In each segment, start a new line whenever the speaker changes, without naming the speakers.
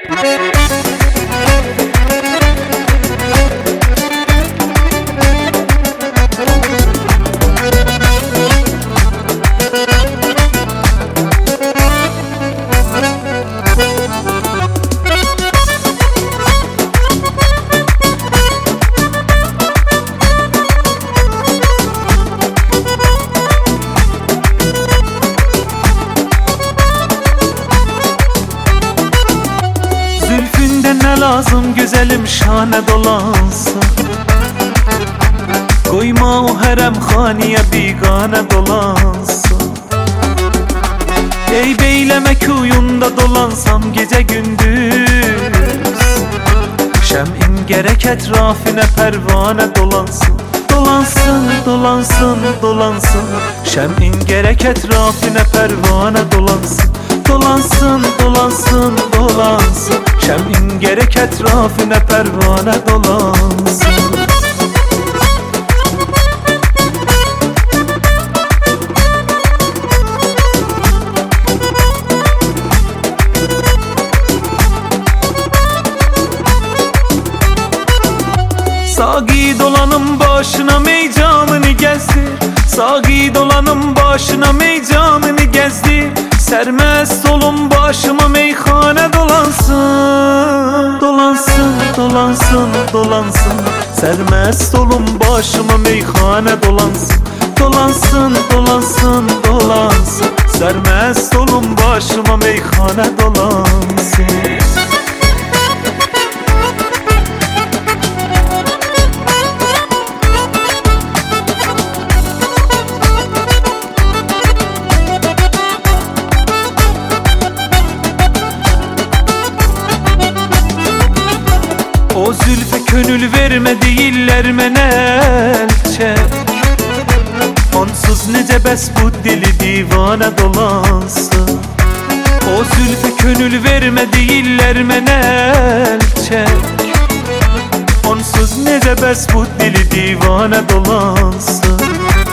Zülfünde ne lazım güzelim şane dolansa, koyma o harem haniye bigane dolansa. Ey beyleme kuyunda dolansam gece gündüz, şem'in gerek etrafine pervane dolansın. Dolansın, dolansın, dolansın, şem'in gerek etrafine pervane dolansın. Dolansın, dolansın, dolansın, şem'in gerek etrafine pervane dolansın. Sagi dolanın başına meycanını gezdi, sagi dolanın başına meycanını gezdi. Sermest olun başıma meyhane dolansın. Dolansın, dolansın, dolansın, sermest olun başıma meyhane dolansın. Dolansın, dolansın, dolansın, sermest olun başıma meyhane dolansın. O zülfe könül verme değiller menel çek, onsuz nece bes bu dili divane dolansın. O zülfe könül verme değiller menel çek, onsuz nece bes bu dili divane dolansın.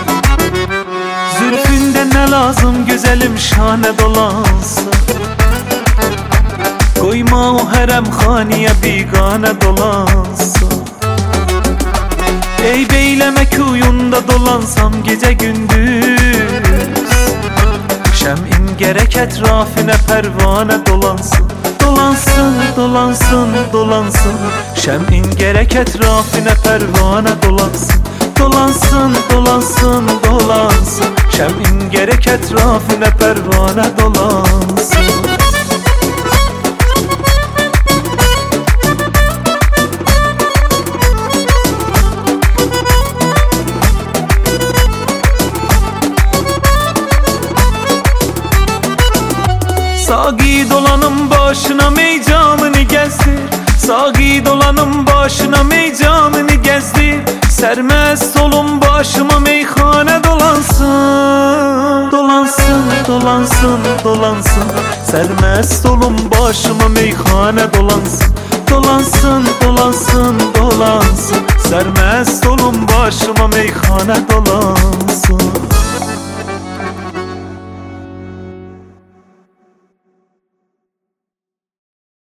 Zülfünde ne lazım güzelim şane dolansın, koyma o harem haniye bigane dolansın. Ey beyleme kuyunda dolansam gece gündüz, şem'in gerek etrafine pervane dolansın. Dolansın, dolansın, dolansın, şem'in gerek etrafine pervane dolansın. Dolansın, dolansın, dolansın, şem'in gerek etrafine pervane dolansın. Sagi dolanın başına meycanını gezdir, sagi dolanın başına meycanını gezdir. Sermest olun başıma meyhane dolansın. Dolansın, dolansın, dolansın, sermest olun başıma meyhane dolansın. Dolansın, dolansın, dolansın, sermest olun başıma meyhane dolansın.